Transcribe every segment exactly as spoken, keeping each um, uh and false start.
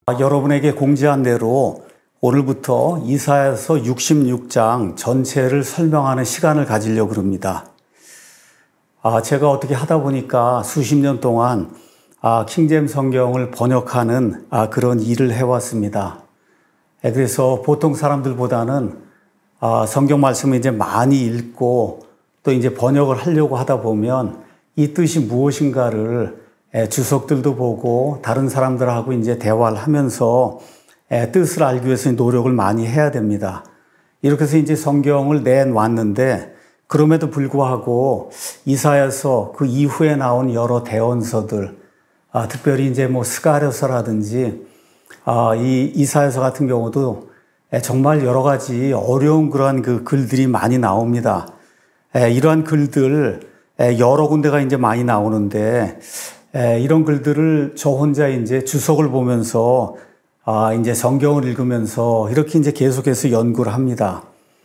여러분에게 공지한 대로 오늘부터 이사야서 육십육 장 전체를 설명하는 시간을 가지려고 합니다. 아, 제가 어떻게 하다 보니까 수십 년 동안 아, 킹제임스 성경을 번역하는 아, 그런 일을 해왔습니다. 예, 그래서 보통 사람들보다는 아, 성경 말씀을 이제 많이 읽고 또 이제 번역을 하려고 하다 보면 이 뜻이 무엇인가를 예, 주석들도 보고 다른 사람들하고 이제 대화를 하면서 예, 뜻을 알기 위해서 노력을 많이 해야 됩니다. 이렇게 해서 이제 성경을 내놓았는데 그럼에도 불구하고 이사야서 그 이후에 나온 여러 대언서들, 아, 특별히 이제 뭐 스가랴서라든지 아, 이 이사야서 같은 경우도 예, 정말 여러 가지 어려운 그러한 그 글들이 많이 나옵니다. 예, 이러한 글들 예, 여러 군데가 이제 많이 나오는데 예, 이런 글들을 저 혼자 이제 주석을 보면서 아, 이제 성경을 읽으면서 이렇게 이제 계속해서 연구를 합니다.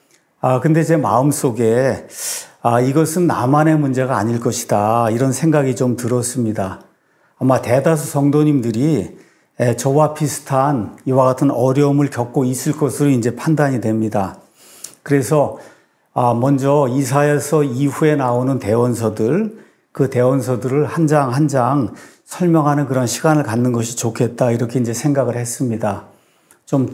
아, 근데 제 마음속에 아, 이것은 나만의 문제가 아닐 것이다. 이런 생각이 좀 들었습니다. 아마 대다수 성도님들이 예, 저와 비슷한 이와 같은 어려움을 겪고 있을 것으로 이제 판단이 됩니다. 그래서 아, 먼저 이사야서 이후에 나오는 대언서들, 그 대언서들을 한 장 한 장 설명하는 그런 시간을 갖는 것이 좋겠다 이렇게 이제 생각을 했습니다. 좀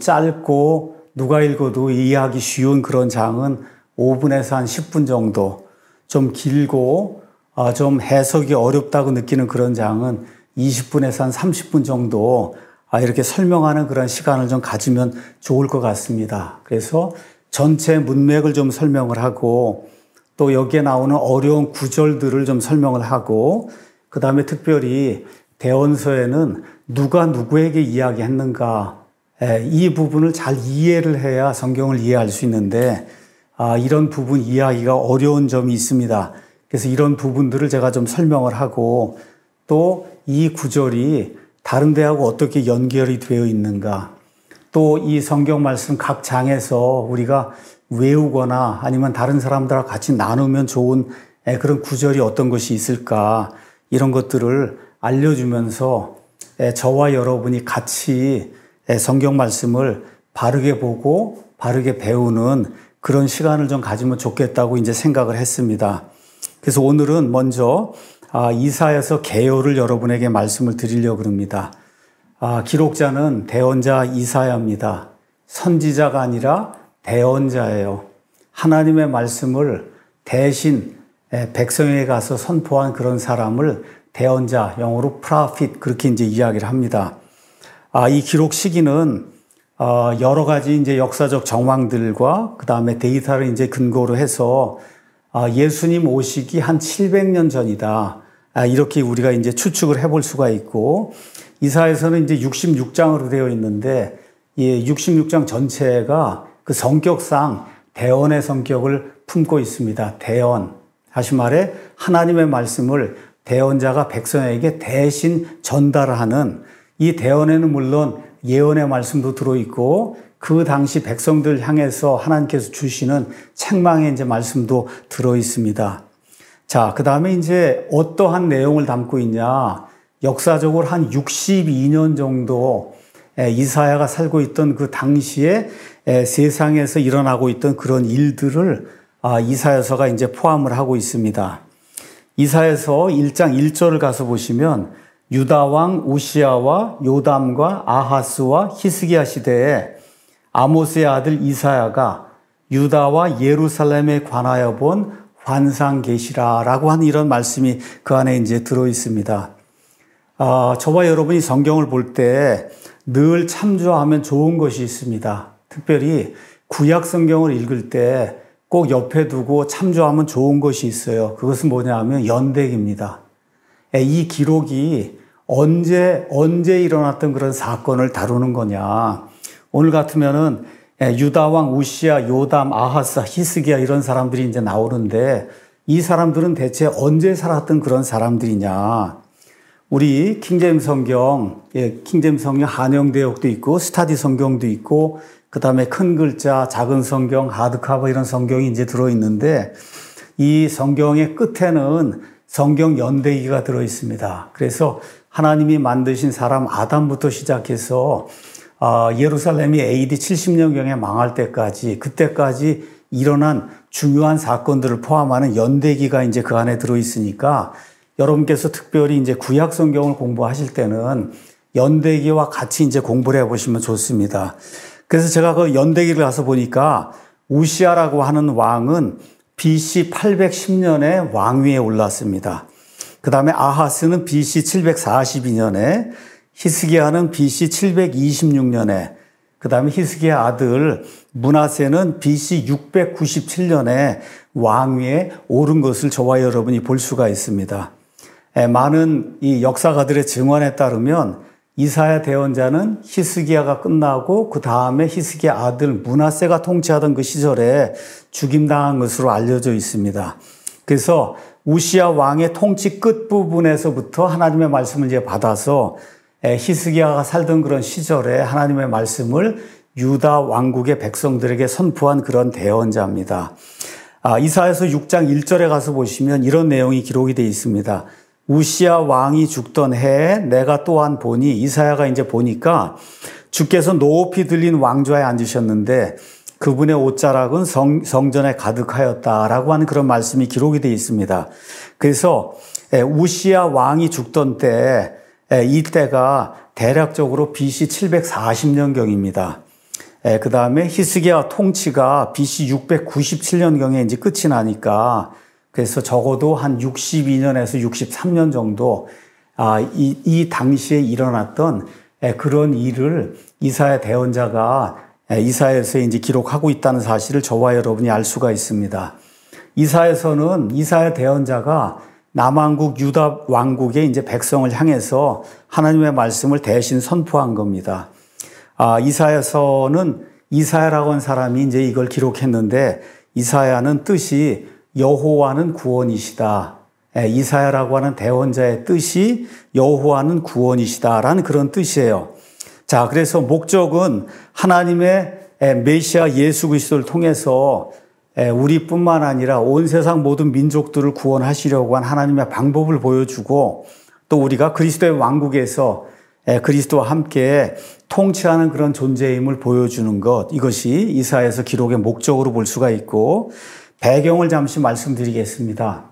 짧고 누가 읽어도 이해하기 쉬운 그런 장은 오 분에서 한 십 분 정도, 좀 길고 좀 해석이 어렵다고 느끼는 그런 장은 이십 분에서 한 삼십 분 정도 이렇게 설명하는 그런 시간을 좀 가지면 좋을 것 같습니다. 그래서 전체 문맥을 좀 설명을 하고 또 여기에 나오는 어려운 구절들을 좀 설명을 하고 그 다음에 특별히 대언서에는 누가 누구에게 이야기했는가 이 부분을 잘 이해를 해야 성경을 이해할 수 있는데 이런 부분 이해하기가 어려운 점이 있습니다. 그래서 이런 부분들을 제가 좀 설명을 하고 또 이 구절이 다른 데하고 어떻게 연결이 되어 있는가 또 이 성경 말씀 각 장에서 우리가 외우거나 아니면 다른 사람들과 같이 나누면 좋은 그런 구절이 어떤 것이 있을까 이런 것들을 알려주면서 저와 여러분이 같이 성경 말씀을 바르게 보고 바르게 배우는 그런 시간을 좀 가지면 좋겠다고 이제 생각을 했습니다. 그래서 오늘은 먼저 이사야서 개요를 여러분에게 말씀을 드리려고 합니다. 기록자는 대언자 이사야입니다. 선지자가 아니라 대언자예요. 하나님의 말씀을 대신 백성에게 가서 선포한 그런 사람을 대언자, 영어로 prophet 그렇게 이제 이야기를 합니다. 아, 이 기록 시기는 여러 가지 이제 역사적 정황들과 그 다음에 데이터를 이제 근거로 해서 예수님 오시기 한 칠백 년 전이다. 이렇게 우리가 이제 추측을 해볼 수가 있고 이사야서는 이제 육십육 장으로 되어 있는데 이 육십육 장 전체가 그 성격상 대언의 성격을 품고 있습니다. 대언. 다시 말해 하나님의 말씀을 대언자가 백성에게 대신 전달하는 이 대언에는 물론 예언의 말씀도 들어있고 그 당시 백성들 향해서 하나님께서 주시는 책망의 이제 말씀도 들어있습니다. 자, 그 다음에 이제 어떠한 내용을 담고 있냐. 역사적으로 한 육십이 년 정도 이사야가 살고 있던 그 당시에 세상에서 일어나고 있던 그런 일들을 이사야서가 이제 포함을 하고 있습니다. 이사야서 일 장 일 절을 가서 보시면 유다 왕 우시야와 요담과 아하스와 히스기야 시대에 아모스의 아들 이사야가 유다와 예루살렘에 관하여 본 환상 계시라라고 하는 이런 말씀이 그 안에 이제 들어 있습니다. 아, 저와 여러분이 성경을 볼 때 늘 참조하면 좋은 것이 있습니다. 특별히 구약 성경을 읽을 때 꼭 옆에 두고 참조하면 좋은 것이 있어요. 그것은 뭐냐 하면 연대기입니다. 이 기록이 언제, 언제 일어났던 그런 사건을 다루는 거냐. 오늘 같으면은 유다왕 우시야, 요담, 아하스, 히스기야 이런 사람들이 이제 나오는데 이 사람들은 대체 언제 살았던 그런 사람들이냐. 우리 킹제임스 성경, 예, 킹제임스 성경 한영대역도 있고 스타디 성경도 있고 그 다음에 큰 글자, 작은 성경, 하드카버 이런 성경이 이제 들어있는데 이 성경의 끝에는 성경 연대기가 들어있습니다. 그래서 하나님이 만드신 사람 아담부터 시작해서 예루살렘이 에이디 칠십 년경에 망할 때까지, 그때까지 일어난 중요한 사건들을 포함하는 연대기가 이제 그 안에 들어있으니까 여러분께서 특별히 이제 구약 성경을 공부하실 때는 연대기와 같이 이제 공부를 해보시면 좋습니다. 그래서 제가 그 연대기를 가서 보니까 우시아라고 하는 왕은 비씨 팔백십 년에 왕위에 올랐습니다. 그 다음에 아하스는 비씨 칠백사십이 년에, 히스기야는 비씨 칠백이십육 년에, 그 다음에 히스기야 아들 므낫세는 비씨 육백구십칠 년에 왕위에 오른 것을 저와 여러분이 볼 수가 있습니다. 많은 이 역사가들의 증언에 따르면 이사야 대언자는 히스기야가 끝나고 그 다음에 히스기야 아들 므낫세가 통치하던 그 시절에 죽임당한 것으로 알려져 있습니다. 그래서 우시야 왕의 통치 끝부분에서부터 하나님의 말씀을 이제 받아서 히스기야가 살던 그런 시절에 하나님의 말씀을 유다 왕국의 백성들에게 선포한 그런 대언자입니다. 아, 이사야서 육 장 일 절에 가서 보시면 이런 내용이 기록이 되어 있습니다. 우시야 왕이 죽던 해에 내가 또한 보니, 이사야가 이제 보니까 주께서 높이 들린 왕좌에 앉으셨는데 그분의 옷자락은 성, 성전에 가득하였다라고 하는 그런 말씀이 기록이 되어 있습니다. 그래서 우시야 왕이 죽던 때, 이때가 대략적으로 비씨 칠백사십 년경입니다. 그 다음에 히스기야 통치가 비씨 육백구십칠 년경에 이제 끝이 나니까 그래서 적어도 한 육십이 년에서 육십삼 년 정도 아, 이, 이 당시에 일어났던 그런 일을 이사야 대언자가 이사야서에 이제 기록하고 있다는 사실을 저와 여러분이 알 수가 있습니다. 이사야서는 이사야 대언자가 남왕국 유다 왕국의 이제 백성을 향해서 하나님의 말씀을 대신 선포한 겁니다. 아, 이사야서는 이사야라고 하는 사람이 이제 이걸 기록했는데 이사야는 뜻이 여호와는 구원이시다. 이사야라고 하는 대언자의 뜻이 여호와는 구원이시다라는 그런 뜻이에요. 자, 그래서 목적은 하나님의 메시아 예수 그리스도를 통해서 우리뿐만 아니라 온 세상 모든 민족들을 구원하시려고 한 하나님의 방법을 보여주고 또 우리가 그리스도의 왕국에서 그리스도와 함께 통치하는 그런 존재임을 보여주는 것, 이것이 이사야서 기록의 목적으로 볼 수가 있고, 배경을 잠시 말씀드리겠습니다.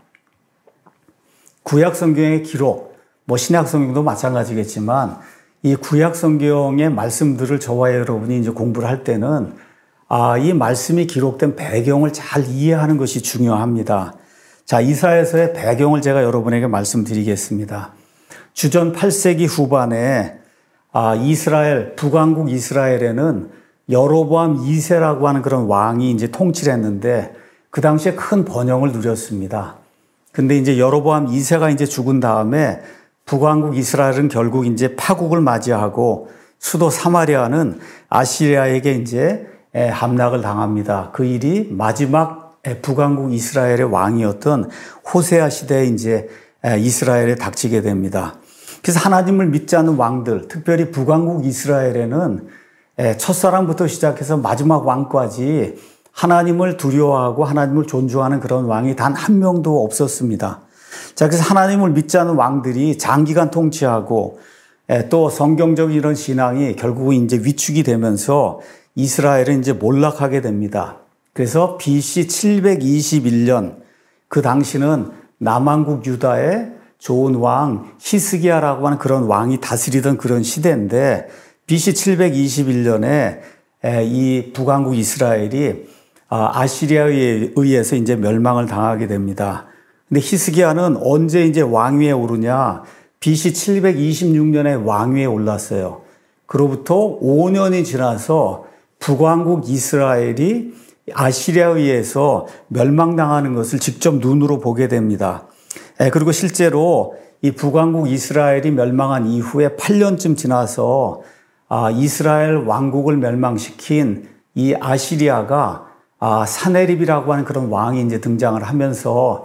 구약 성경의 기록, 뭐 신약 성경도 마찬가지겠지만 이 구약 성경의 말씀들을 저와 여러분이 이제 공부를 할 때는 아, 이 말씀이 기록된 배경을 잘 이해하는 것이 중요합니다. 자, 이사야서의 배경을 제가 여러분에게 말씀드리겠습니다. 주전 팔 세기 후반에 아, 이스라엘, 북왕국 이스라엘에는 여로보암 이 세라고 하는 그런 왕이 이제 통치를 했는데 그 당시에 큰 번영을 누렸습니다. 근데 이제 여로보암 이 세가 이제 죽은 다음에 북왕국 이스라엘은 결국 이제 파국을 맞이하고 수도 사마리아는 아시리아에게 이제 함락을 당합니다. 그 일이 마지막 북왕국 이스라엘의 왕이었던 호세아 시대에 이제 이스라엘에 닥치게 됩니다. 그래서 하나님을 믿지 않는 왕들, 특별히 북왕국 이스라엘에는 첫사랑부터 시작해서 마지막 왕까지 하나님을 두려워하고 하나님을 존중하는 그런 왕이 단 한 명도 없었습니다. 자, 그래서 하나님을 믿지 않는 왕들이 장기간 통치하고 또 성경적인 이런 신앙이 결국은 이제 위축이 되면서 이스라엘은 이제 몰락하게 됩니다. 그래서 비씨 칠백이십일 년, 그 당시는 남왕국 유다의 좋은 왕 히스기야라고 하는 그런 왕이 다스리던 그런 시대인데 비씨 칠백이십일 년에 이 북왕국 이스라엘이 아시리아에 의해서 이제 멸망을 당하게 됩니다. 근데 히스기야는 언제 이제 왕위에 오르냐? 비씨 칠백이십육 년에 왕위에 올랐어요. 그로부터 오 년이 지나서 북왕국 이스라엘이 아시리아에 의해서 멸망당하는 것을 직접 눈으로 보게 됩니다. 그리고 실제로 이 북왕국 이스라엘이 멸망한 이후에 팔 년쯤 지나서 이스라엘 왕국을 멸망시킨 이 아시리아가 사네립이라고 하는 그런 왕이 이제 등장을 하면서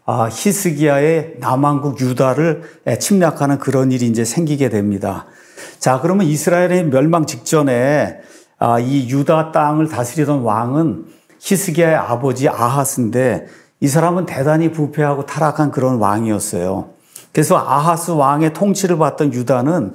히스기야의 남왕국 유다를 침략하는 그런 일이 이제 생기게 됩니다. 자, 그러면 이스라엘의 멸망 직전에 이 유다 땅을 다스리던 왕은 히스기야의 아버지 아하스인데 이 사람은 대단히 부패하고 타락한 그런 왕이었어요. 그래서 아하스 왕의 통치를 받던 유다는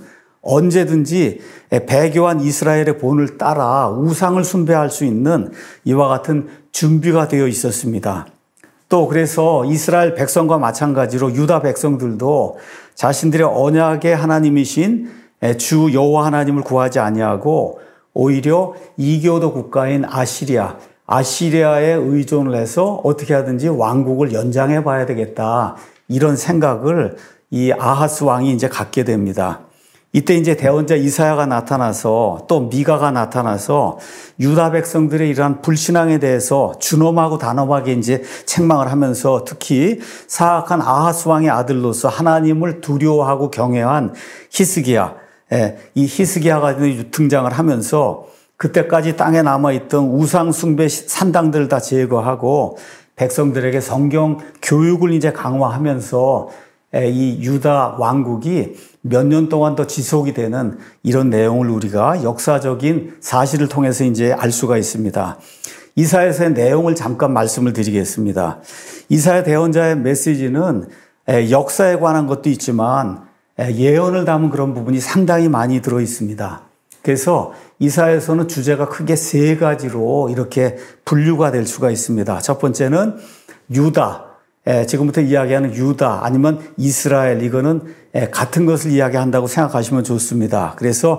언제든지 배교한 이스라엘의 본을 따라 우상을 숭배할 수 있는 이와 같은 준비가 되어 있었습니다. 또 그래서 이스라엘 백성과 마찬가지로 유다 백성들도 자신들의 언약의 하나님이신 주 여호와 하나님을 구하지 아니하고 오히려 이교도 국가인 아시리아, 아시리아에 의존을 해서 어떻게 하든지 왕국을 연장해 봐야 되겠다. 이런 생각을 이 아하스 왕이 이제 갖게 됩니다. 이때 이제 대언자 이사야가 나타나서 또 미가가 나타나서 유다 백성들의 이러한 불신앙에 대해서 준엄하고 단호하게 이제 책망을 하면서 특히 사악한 아하스 왕의 아들로서 하나님을 두려워하고 경외한 히스기야, 이 히스기야가 등장을 하면서 그때까지 땅에 남아있던 우상 숭배 산당들을 다 제거하고 백성들에게 성경 교육을 이제 강화하면서 이 유다 왕국이 몇 년 동안 더 지속이 되는 이런 내용을 우리가 역사적인 사실을 통해서 이제 알 수가 있습니다. 이사야서의 내용을 잠깐 말씀을 드리겠습니다. 이사야 대언자의 메시지는 역사에 관한 것도 있지만 예언을 담은 그런 부분이 상당히 많이 들어 있습니다. 그래서 이사야서는 주제가 크게 세 가지로 이렇게 분류가 될 수가 있습니다. 첫 번째는 유다, 지금부터 이야기하는 유다 아니면 이스라엘, 이거는 같은 것을 이야기한다고 생각하시면 좋습니다. 그래서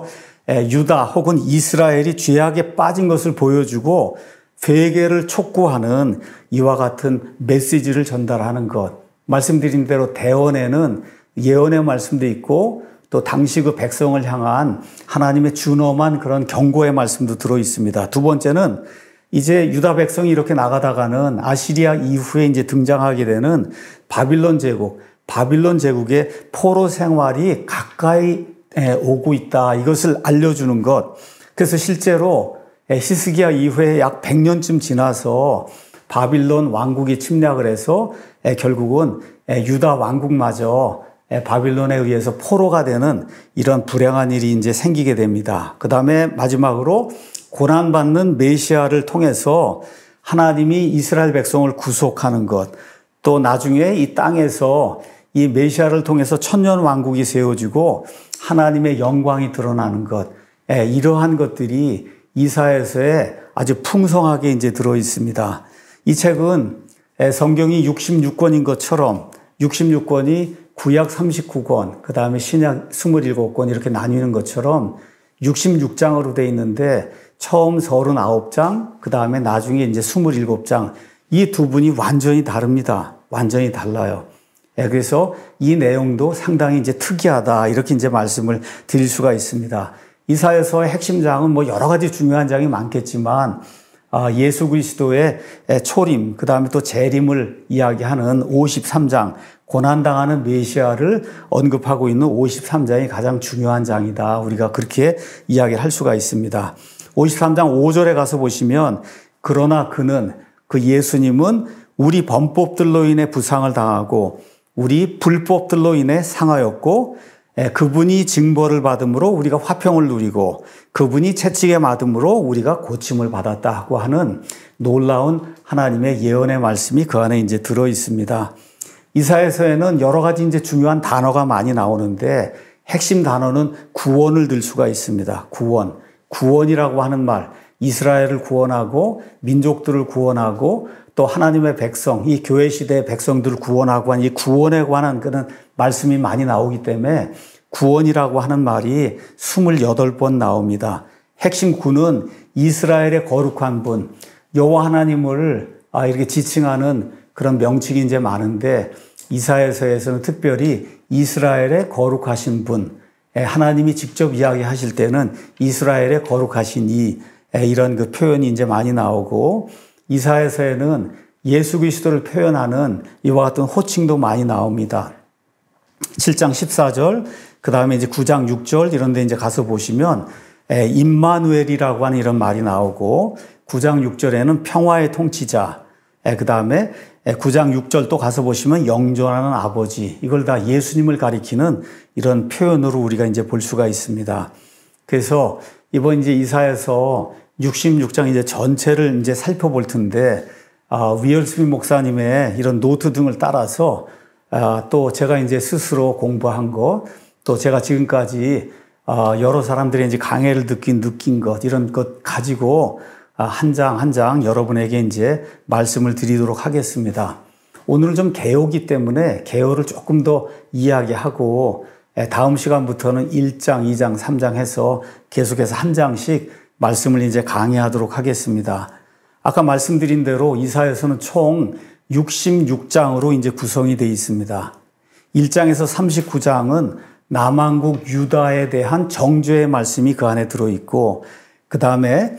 유다 혹은 이스라엘이 죄악에 빠진 것을 보여주고 회개를 촉구하는 이와 같은 메시지를 전달하는 것. 말씀드린 대로 대언에는 예언의 말씀도 있고 또 당시 그 백성을 향한 하나님의 준엄한 그런 경고의 말씀도 들어 있습니다. 두 번째는 이제 유다 백성이 이렇게 나가다가는 아시리아 이후에 이제 등장하게 되는 바빌론 제국, 바빌론 제국의 포로 생활이 가까이 오고 있다. 이것을 알려주는 것. 그래서 실제로 히스기야 이후에 약 백 년쯤 지나서 바빌론 왕국이 침략을 해서 결국은 유다 왕국마저 바빌론에 의해서 포로가 되는 이런 불행한 일이 이제 생기게 됩니다. 그 다음에 마지막으로 고난받는 메시아를 통해서 하나님이 이스라엘 백성을 구속하는 것, 또 나중에 이 땅에서 이 메시아를 통해서 천년 왕국이 세워지고 하나님의 영광이 드러나는 것, 이러한 것들이 이사야서에 아주 풍성하게 이제 들어 있습니다. 이 책은 성경이 육십육 권인 것처럼 육십육 권이 구약 삼십구 권, 그 다음에 신약 이십칠 권 이렇게 나뉘는 것처럼 육십육 장으로 돼 있는데 처음 삼십구 장, 그 다음에 나중에 이제 이십칠 장, 이 두 분이 완전히 다릅니다. 완전히 달라요. 그래서 이 내용도 상당히 이제 특이하다. 이렇게 이제 말씀을 드릴 수가 있습니다. 이사야서의 핵심 장은 뭐 여러 가지 중요한 장이 많겠지만, 예수 그리스도의 초림, 그 다음에 또 재림을 이야기하는 오십삼 장, 고난당하는 메시아를 언급하고 있는 오십삼 장이 가장 중요한 장이다. 우리가 그렇게 이야기를 할 수가 있습니다. 오십삼 장 오 절에 가서 보시면 그러나 그는, 그 예수님은 우리 범법들로 인해 부상을 당하고 우리 불법들로 인해 상하였고 그분이 징벌을 받음으로 우리가 화평을 누리고 그분이 채찍에 맞음으로 우리가 고침을 받았다고 하는 놀라운 하나님의 예언의 말씀이 그 안에 이제 들어 있습니다. 이사야서에는 여러 가지 이제 중요한 단어가 많이 나오는데 핵심 단어는 구원을 들 수가 있습니다. 구원. 구원이라고 하는 말, 이스라엘을 구원하고 민족들을 구원하고 또 하나님의 백성, 이 교회 시대의 백성들을 구원하고 한 이 구원에 관한 그런 말씀이 많이 나오기 때문에 구원이라고 하는 말이 이십팔 번 나옵니다. 핵심 구는 이스라엘의 거룩한 분, 여호와 하나님을 이렇게 지칭하는 그런 명칭이 이제 많은데 이사야서에서는 특별히 이스라엘의 거룩하신 분, 하나님이 직접 이야기하실 때는 이스라엘의 거룩하신 이 이런 그 표현이 이제 많이 나오고 이사야서에는 예수 그리스도를 표현하는 이와 같은 호칭도 많이 나옵니다. 칠 장 십사 절, 그 다음에 이제 구 장 육 절 이런 데 이제 가서 보시면 임마누엘이라고 하는 이런 말이 나오고 구 장 육 절에는 평화의 통치자, 그 다음에 구 장 육 절 또 가서 보시면 영존하는 아버지, 이걸 다 예수님을 가리키는 이런 표현으로 우리가 이제 볼 수가 있습니다. 그래서 이번 이제 이사야서 육십육 장 이제 전체를 이제 살펴볼 텐데, 아, 위얼스비 목사님의 이런 노트 등을 따라서 또 제가 이제 스스로 공부한 것, 또 제가 지금까지 여러 사람들의 이제 강해를 느낀, 느낀 것, 이런 것 가지고 한 장 한 장 여러분에게 이제 말씀을 드리도록 하겠습니다. 오늘은 좀 개요기 때문에 개요를 조금 더 이야기하고 다음 시간부터는 일 장, 이 장, 삼 장 해서 계속해서 한 장씩 말씀을 이제 강의하도록 하겠습니다. 아까 말씀드린 대로 이사야서는 총 육십육 장으로 이제 구성이 되어 있습니다. 일 장에서 삼십구 장은 남왕국 유다에 대한 정죄의 말씀이 그 안에 들어있고, 그 다음에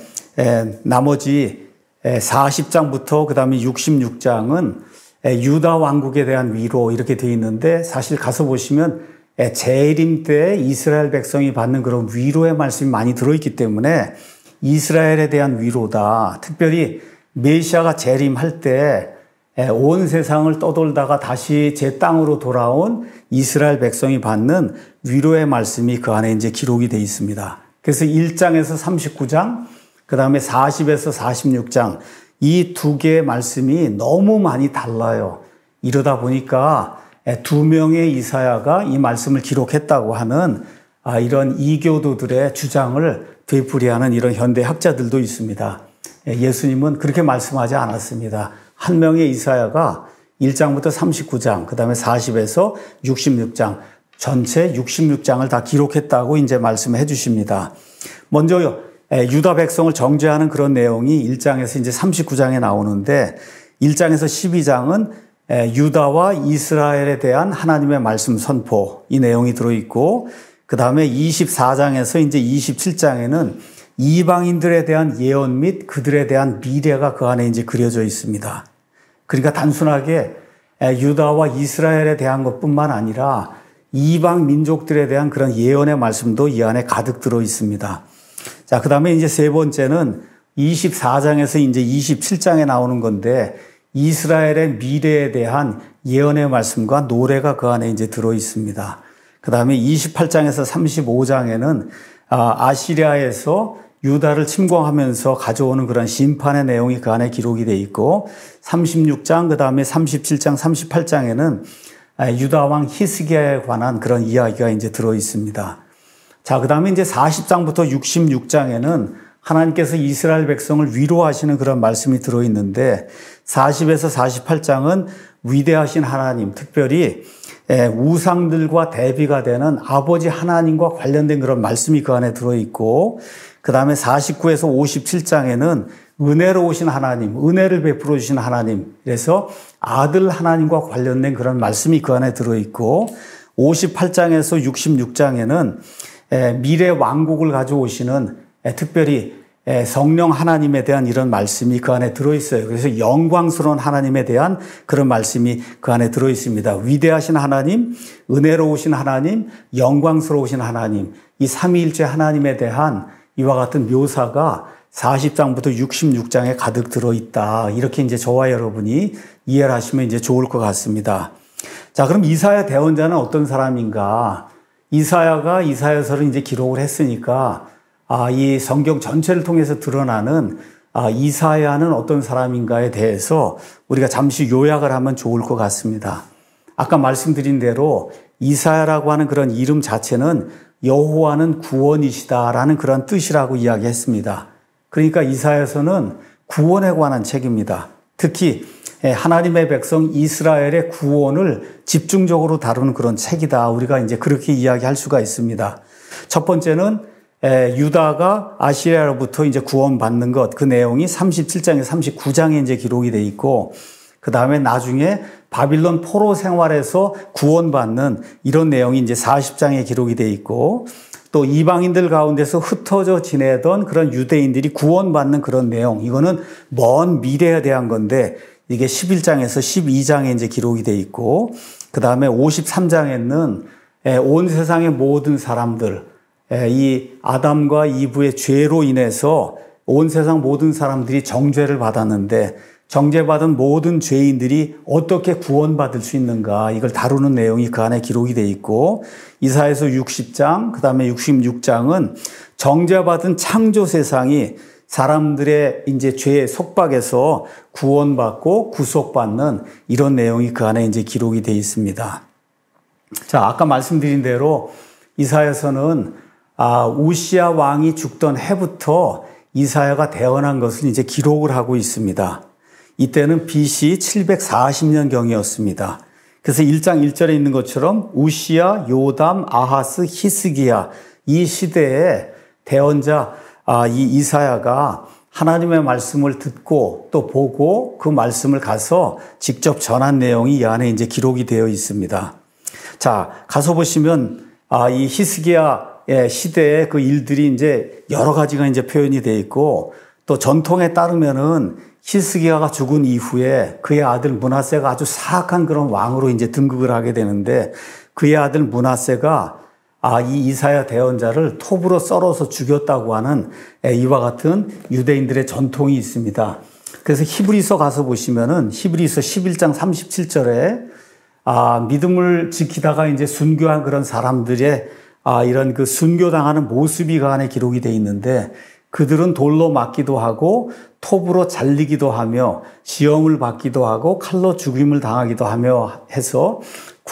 나머지 사십 장부터 그 다음에 육십육 장은 유다 왕국에 대한 위로 이렇게 되어 있는데, 사실 가서 보시면 재림 때 이스라엘 백성이 받는 그런 위로의 말씀이 많이 들어있기 때문에 이스라엘에 대한 위로다. 특별히 메시아가 재림할 때 온 세상을 떠돌다가 다시 제 땅으로 돌아온 이스라엘 백성이 받는 위로의 말씀이 그 안에 이제 기록이 되어 있습니다. 그래서 일 장에서 삼십구 장, 그 다음에 사십에서 사십육 장, 이 두 개의 말씀이 너무 많이 달라요. 이러다 보니까 두 명의 이사야가 이 말씀을 기록했다고 하는 이런 이교도들의 주장을 되풀이하는 이런 현대 학자들도 있습니다. 예수님은 그렇게 말씀하지 않았습니다. 한 명의 이사야가 일 장부터 삼십구 장, 그 다음에 사십에서 육십육 장, 전체 육십육 장을 다 기록했다고 이제 말씀해 주십니다. 먼저 유다 백성을 정죄하는 그런 내용이 일 장에서 이제 삼십구 장에 나오는데, 일 장에서 십이 장은 유다와 이스라엘에 대한 하나님의 말씀 선포, 이 내용이 들어있고, 그 다음에 이십사 장에서 이제 이십칠 장에는 이방인들에 대한 예언 및 그들에 대한 미래가 그 안에 이제 그려져 있습니다. 그러니까 단순하게 유다와 이스라엘에 대한 것뿐만 아니라 이방 민족들에 대한 그런 예언의 말씀도 이 안에 가득 들어 있습니다. 자, 그 다음에 이제 세 번째는 이십사 장에서 이제 이십칠 장에 나오는 건데, 이스라엘의 미래에 대한 예언의 말씀과 노래가 그 안에 이제 들어 있습니다. 그 다음에 이십팔 장에서 삼십오 장에는 아시리아에서 유다를 침공하면서 가져오는 그런 심판의 내용이 그 안에 기록이 되어 있고, 삼십육 장, 그 다음에 삼십칠 장, 삼십팔 장에는 유다 왕 히스기야에 관한 그런 이야기가 이제 들어 있습니다. 자, 그 다음에 이제 사십 장부터 육십육 장에는 하나님께서 이스라엘 백성을 위로하시는 그런 말씀이 들어 있는데, 사십에서 사십팔 장은 위대하신 하나님, 특별히 우상들과 대비가 되는 아버지 하나님과 관련된 그런 말씀이 그 안에 들어 있고, 그 다음에 사십구에서 오십칠 장에는 은혜로우신 하나님, 은혜를 베풀어 주신 하나님, 그래서 아들 하나님과 관련된 그런 말씀이 그 안에 들어있고, 오십팔 장에서 육십육 장에는 미래 왕국을 가져오시는 특별히 성령 하나님에 대한 이런 말씀이 그 안에 들어있어요. 그래서 영광스러운 하나님에 대한 그런 말씀이 그 안에 들어있습니다. 위대하신 하나님, 은혜로우신 하나님, 영광스러우신 하나님, 이 삼위일체 하나님에 대한 이와 같은 묘사가 사십 장부터 육십육 장에 가득 들어있다. 이렇게 이제 저와 여러분이 이해를 하시면 이제 좋을 것 같습니다. 자, 그럼 이사야 대언자는 어떤 사람인가? 이사야가 이사야서를 이제 기록을 했으니까, 아, 이 성경 전체를 통해서 드러나는 아, 이사야는 어떤 사람인가에 대해서 우리가 잠시 요약을 하면 좋을 것 같습니다. 아까 말씀드린 대로 이사야라고 하는 그런 이름 자체는 여호와는 구원이시다라는 그런 뜻이라고 이야기했습니다. 그러니까 이사야서는 구원에 관한 책입니다. 특히 하나님의 백성 이스라엘의 구원을 집중적으로 다루는 그런 책이다. 우리가 이제 그렇게 이야기할 수가 있습니다. 첫 번째는 유다가 아시리아로부터 이제 구원받는 것, 그 내용이 삼십칠 장에서 삼십구 장에 이제 기록이 돼 있고, 그 다음에 나중에 바빌론 포로 생활에서 구원받는 이런 내용이 이제 사십 장에 기록이 돼 있고, 또 이방인들 가운데서 흩어져 지내던 그런 유대인들이 구원받는 그런 내용, 이거는 먼 미래에 대한 건데, 이게 십일 장에서 십이 장에 이제 기록이 돼 있고, 그 다음에 오십삼 장에는 온 세상의 모든 사람들, 이 아담과 이브의 죄로 인해서 온 세상 모든 사람들이 정죄를 받았는데, 정죄받은 모든 죄인들이 어떻게 구원받을 수 있는가, 이걸 다루는 내용이 그 안에 기록이 돼 있고, 이사야서 육십 장, 그 다음에 육십육 장은 정죄받은 창조 세상이 사람들의 이제 죄의 속박에서 구원받고 구속받는 이런 내용이 그 안에 이제 기록이 되어 있습니다. 자, 아까 말씀드린 대로 이사야서는 아, 우시야 왕이 죽던 해부터 이사야가 태어난 것을 이제 기록을 하고 있습니다. 이때는 비씨 칠백사십 년경이었습니다. 그래서 일 장 일 절에 있는 것처럼 우시야, 요담, 아하스, 히스기야 이 시대에 대언자 아, 이 이사야가 하나님의 말씀을 듣고 또 보고 그 말씀을 가서 직접 전한 내용이 이 안에 이제 기록이 되어 있습니다. 자, 가서 보시면 아, 이 히스기야의 시대의 그 일들이 이제 여러 가지가 이제 표현이 되어 있고 또 전통에 따르면은 히스기야가 죽은 이후에 그의 아들 므낫세가 아주 사악한 그런 왕으로 이제 등극을 하게 되는데 그의 아들 므낫세가 아, 이 이사야 대언자를 톱으로 썰어서 죽였다고 하는 이와 같은 유대인들의 전통이 있습니다. 그래서 히브리서 가서 보시면은 히브리서 십일 장 삼십칠 절에 아, 믿음을 지키다가 이제 순교한 그런 사람들의 아, 이런 그 순교당하는 모습이 그 안에 기록이 되어 있는데 그들은 돌로 맞기도 하고 톱으로 잘리기도 하며 시험을 받기도 하고 칼로 죽임을 당하기도 하며 해서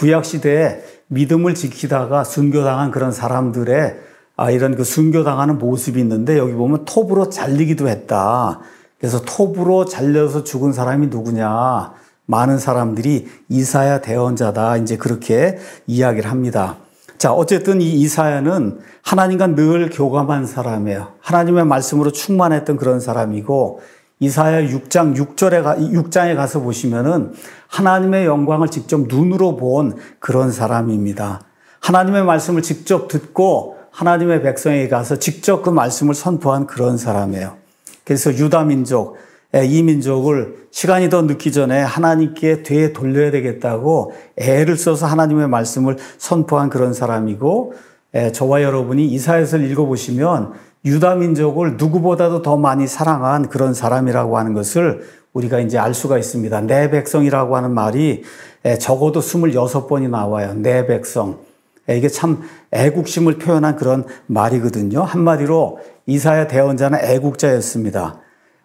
구약시대에 믿음을 지키다가 순교당한 그런 사람들의 아, 이런 그 순교당하는 모습이 있는데 여기 보면 톱으로 잘리기도 했다. 그래서 톱으로 잘려서 죽은 사람이 누구냐? 많은 사람들이 이사야 대언자다. 이제 그렇게 이야기를 합니다. 자, 어쨌든 이 이사야는 하나님과 늘 교감한 사람이에요. 하나님의 말씀으로 충만했던 그런 사람이고 이사야 육 장 육 절에 가, 육 장에 가서 보시면은 하나님의 영광을 직접 눈으로 본 그런 사람입니다. 하나님의 말씀을 직접 듣고 하나님의 백성에게 가서 직접 그 말씀을 선포한 그런 사람이에요. 그래서 유다 민족, 이 민족을 시간이 더 늦기 전에 하나님께 되돌려야 되겠다고 애를 써서 하나님의 말씀을 선포한 그런 사람이고 저와 여러분이 이사야서를 읽어보시면 유다 민족을 누구보다도 더 많이 사랑한 그런 사람이라고 하는 것을 우리가 이제 알 수가 있습니다. 내 백성이라고 하는 말이 적어도 스물여섯 번이 나와요. 내 백성. 이게 참 애국심을 표현한 그런 말이거든요. 한마디로 이사야 대언자는 애국자였습니다.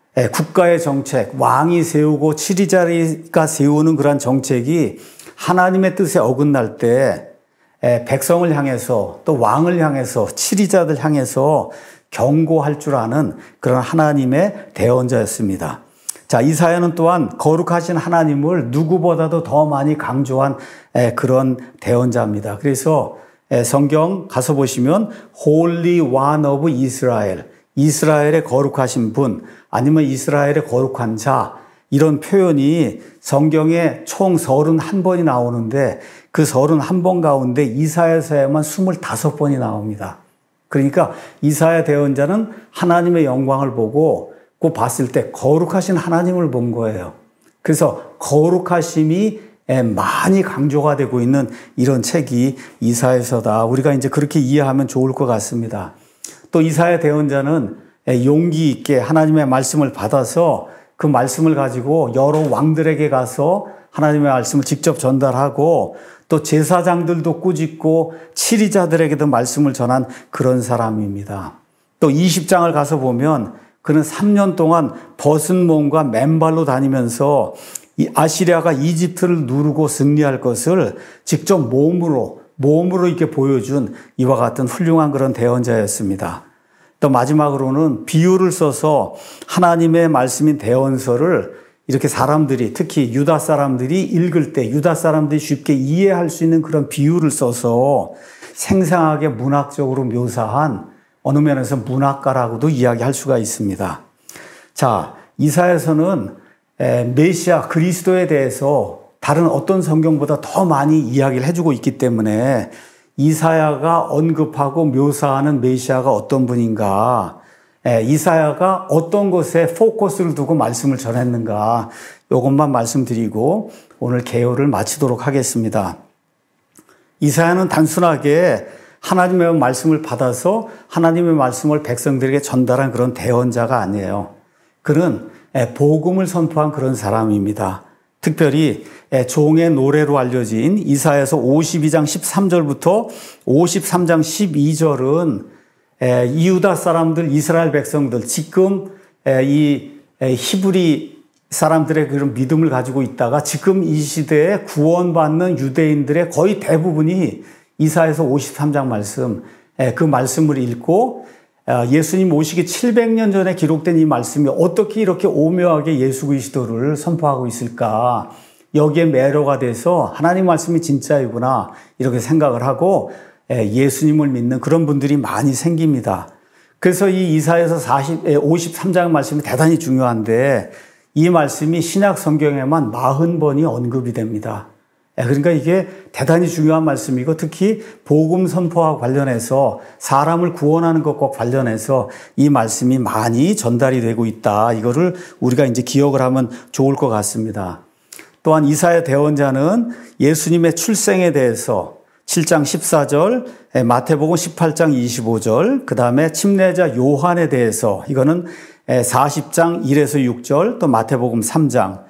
국가의 정책, 왕이 세우고 치리자리가 세우는 그런 정책이 하나님의 뜻에 어긋날 때 백성을 향해서 또 왕을 향해서 치리자들 향해서 경고할 줄 아는 그런 하나님의 대언자였습니다. 자, 이사야는 또한 거룩하신 하나님을 누구보다도 더 많이 강조한 그런 대언자입니다. 그래서 성경 가서 보시면 Holy One of Israel, 이스라엘의 거룩하신 분 아니면 이스라엘의 거룩한 자 이런 표현이 성경에 총 서른한 번이 나오는데 그 서른한 번 가운데 이사야서에만 스물다섯 번이 나옵니다. 그러니까 이사야 대언자는 하나님의 영광을 보고 그 봤을 때 거룩하신 하나님을 본 거예요. 그래서 거룩하심이 많이 강조가 되고 있는 이런 책이 이사야서다. 우리가 이제 그렇게 이해하면 좋을 것 같습니다. 또 이사야 대언자는 용기 있게 하나님의 말씀을 받아서 그 말씀을 가지고 여러 왕들에게 가서 하나님의 말씀을 직접 전달하고 또 제사장들도 꾸짖고 치리자들에게도 말씀을 전한 그런 사람입니다. 또 이십 장을 가서 보면 그는 삼 년 동안 벗은 몸과 맨발로 다니면서 이 아시리아가 이집트를 누르고 승리할 것을 직접 몸으로 몸으로 이렇게 보여준 이와 같은 훌륭한 그런 대언자였습니다. 또 마지막으로는 비유를 써서 하나님의 말씀인 대언서를 이렇게 사람들이 특히 유다 사람들이 읽을 때 유다 사람들이 쉽게 이해할 수 있는 그런 비유를 써서 생생하게 문학적으로 묘사한 어느 면에서 문학가라고도 이야기할 수가 있습니다. 자, 이사야서는 메시아 그리스도에 대해서 다른 어떤 성경보다 더 많이 이야기를 해주고 있기 때문에 이사야가 언급하고 묘사하는 메시아가 어떤 분인가, 이사야가 어떤 것에 포커스를 두고 말씀을 전했는가, 이것만 말씀드리고 오늘 개요를 마치도록 하겠습니다. 이사야는 단순하게 하나님의 말씀을 받아서 하나님의 말씀을 백성들에게 전달한 그런 대언자가 아니에요. 그는 복음을 선포한 그런 사람입니다. 특별히 종의 노래로 알려진 이사야서 오십이 장 십삼 절부터 오십삼 장 십이 절은 이유다 사람들, 이스라엘 백성들, 지금 이 히브리 사람들의 그런 믿음을 가지고 있다가 지금 이 시대에 구원받는 유대인들의 거의 대부분이 이사야서 오십삼 장 말씀, 그 말씀을 읽고 예수님 오시기 칠백 년 전에 기록된 이 말씀이 어떻게 이렇게 오묘하게 예수 그리스도를 선포하고 있을까? 여기에 매료가 돼서 하나님 말씀이 진짜이구나 이렇게 생각을 하고 예수님을 믿는 그런 분들이 많이 생깁니다. 그래서 이 이사야서 오십삼 장 말씀이 대단히 중요한데 이 말씀이 신약 성경에만 사십 번이 언급이 됩니다. 그러니까 이게 대단히 중요한 말씀이고 특히 복음 선포와 관련해서 사람을 구원하는 것과 관련해서 이 말씀이 많이 전달이 되고 있다. 이거를 우리가 이제 기억을 하면 좋을 것 같습니다. 또한 이사야 대언자는 예수님의 출생에 대해서 칠 장 십사 절, 마태복음 십팔 장 이십오 절, 그 다음에 침례자 요한에 대해서 이거는 사십 장 일에서 육 절, 또 마태복음 삼 장,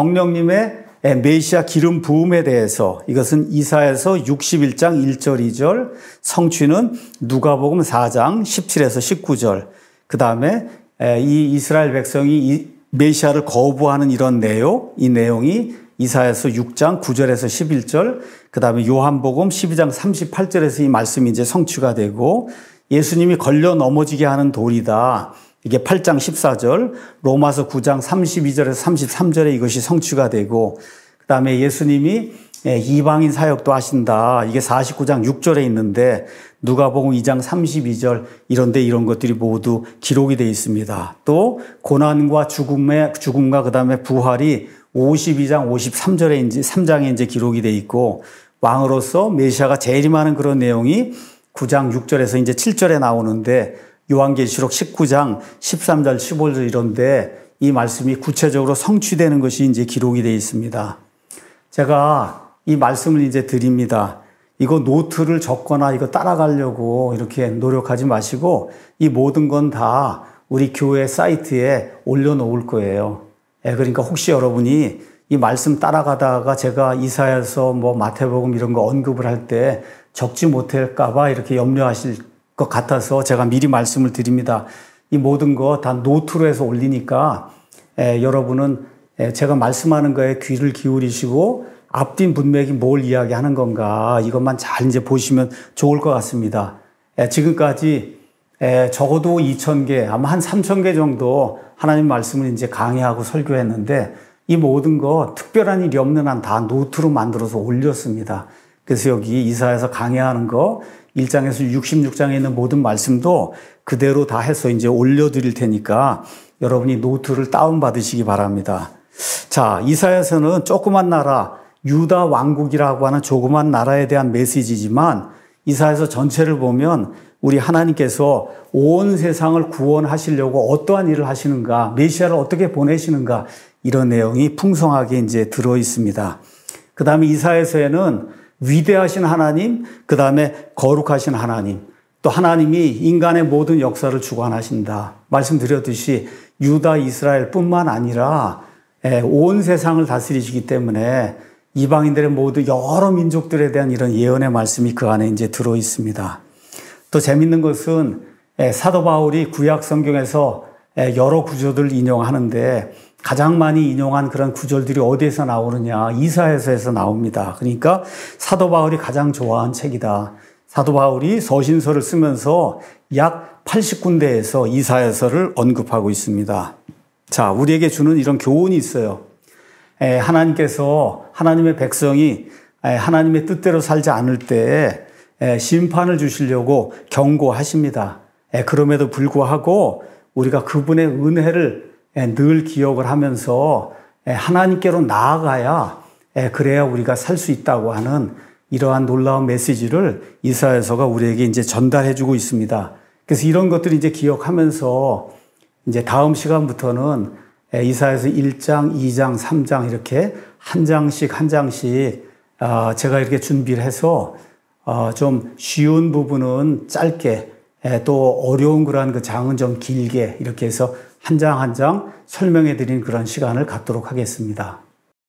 성령님의 메시아 기름 부음에 대해서 이것은 이사야서 육십일 장 일 절 이 절, 성취는 누가복음 사 장 십칠에서 십구 절, 그 다음에 이 이스라엘 백성이 이 메시아를 거부하는 이런 내용, 이 내용이 이사야서 육 장 구 절에서 십일 절, 그 다음에 요한복음 십이 장 삼십팔 절에서 이 말씀이 이제 성취가 되고 예수님이 걸려 넘어지게 하는 돌이다. 이게 팔 장 십사 절, 로마서 구 장 삼십이 절에서 삼십삼 절에 이것이 성취가 되고 그 다음에 예수님이 이방인 사역도 하신다. 이게 사십구 장 육 절에 있는데 누가복음 이 장 삼십이 절 이런데 이런 것들이 모두 기록이 되어 있습니다. 또 고난과 죽음의 죽음과 그 다음에 부활이 오십이 장 오십삼 절에 이제 삼 장에 이제 기록이 되어 있고 왕으로서 메시아가 재림하는 그런 내용이 구 장 육 절에서 이제 칠 절에 나오는데 요한계시록 십구 장 십삼 절 십오 절 이런데 이 말씀이 구체적으로 성취되는 것이 이제 기록이 되어 있습니다. 제가 이 말씀을 이제 드립니다. 이거 노트를 적거나 이거 따라가려고 이렇게 노력하지 마시고 이 모든 건 다 우리 교회 사이트에 올려놓을 거예요. 그러니까 혹시 여러분이 이 말씀 따라가다가 제가 이사야서 뭐 마태복음 이런 거 언급을 할 때 적지 못할까봐 이렇게 염려하실 것 같아서 제가 미리 말씀을 드립니다. 이 모든 거 다 노트로 해서 올리니까 에, 여러분은 에, 제가 말씀하는 거에 귀를 기울이시고 앞뒤 문맥이 뭘 이야기하는 건가 이것만 잘 이제 보시면 좋을 것 같습니다. 에, 지금까지 에, 적어도 이천 개 아마 한 삼천 개 정도 하나님 말씀을 이제 강의하고 설교했는데 이 모든 거 특별한 일이 없는 한 다 노트로 만들어서 올렸습니다. 그래서 여기 이사야서 강의하는 거 일 장에서 육십육 장에 있는 모든 말씀도 그대로 다 해서 이제 올려드릴 테니까 여러분이 노트를 다운받으시기 바랍니다. 자, 이사야서는 조그만 나라, 유다 왕국이라고 하는 조그만 나라에 대한 메시지지만 이사야서 전체를 보면 우리 하나님께서 온 세상을 구원하시려고 어떠한 일을 하시는가, 메시아를 어떻게 보내시는가 이런 내용이 풍성하게 이제 들어 있습니다. 그 다음에 이사야서에는 위대하신 하나님, 그 다음에 거룩하신 하나님, 또 하나님이 인간의 모든 역사를 주관하신다. 말씀드렸듯이 유다, 이스라엘 뿐만 아니라 온 세상을 다스리시기 때문에 이방인들의 모두 여러 민족들에 대한 이런 예언의 말씀이 그 안에 이제 들어 있습니다. 또 재밌는 것은 사도 바울이 구약 성경에서 여러 구절들을 인용하는데 가장 많이 인용한 그런 구절들이 어디에서 나오느냐? 이사야서에서 나옵니다. 그러니까 사도 바울이 가장 좋아하는 책이다. 사도 바울이 서신서를 쓰면서 약 팔십 군데에서 이사야서를 언급하고 있습니다. 자, 우리에게 주는 이런 교훈이 있어요. 하나님께서 하나님의 백성이 하나님의 뜻대로 살지 않을 때 심판을 주시려고 경고하십니다. 그럼에도 불구하고 우리가 그분의 은혜를 늘 기억을 하면서 하나님께로 나아가야 그래야 우리가 살 수 있다고 하는 이러한 놀라운 메시지를 이사야서가 우리에게 이제 전달해 주고 있습니다. 그래서 이런 것들을 이제 기억하면서 이제 다음 시간부터는 이사야서 일 장, 이 장, 삼 장 이렇게 한 장씩 한 장씩 제가 이렇게 준비를 해서 좀 쉬운 부분은 짧게 또 어려운 그런 그 장은 좀 길게 이렇게 해서 한 장 한 장 설명해 드린 그런 시간을 갖도록 하겠습니다.